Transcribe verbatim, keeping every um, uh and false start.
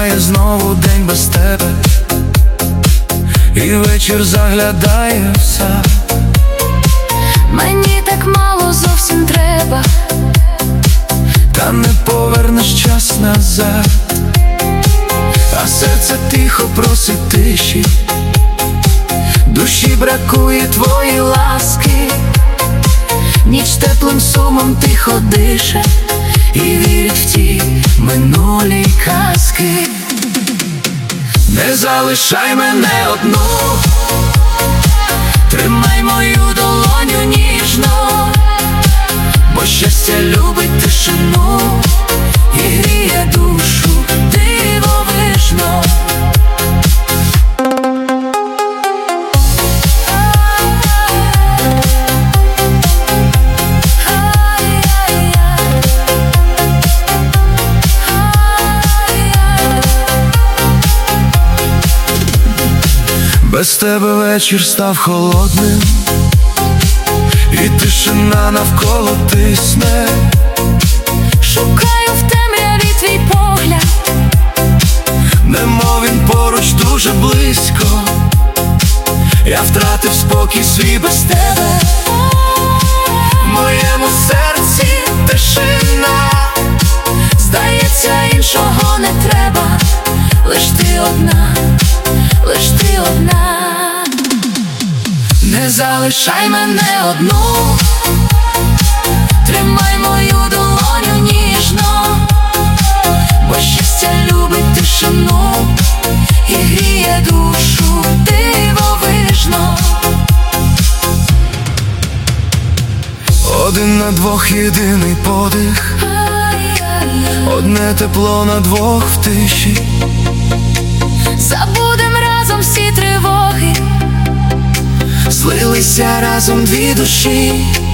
минає знову день без тебе, і вечір заглядає в сад. Мені так мало зовсім треба, та не повернеш час назад. А серце тихо просить тиші, душі бракує твої ласки. Ніч теплим сумом тихо дише і вірить в ті минулі казки. Не залишай мене одну, тримай мою долоню ніжно, бо щастя любить тишину і гріє душу дивовижно. Без тебе вечір став холодним, і тишина навколо тисне. Шукаю в темряві твій погляд, немов він поруч дуже близько. Я втратив спокій свій без тебе. В моєму серці тишина, здається, іншого не треба. Лиш ти одна, лиш ти одна. не залишай мене одну, Тримай мою долоню ніжно, бо щастя любить тишину і гріє душу дивовижно. один на двох єдиний подих, одне тепло на двох в тиші. Забудем разом всі тривоги, Злилися разом дві душі.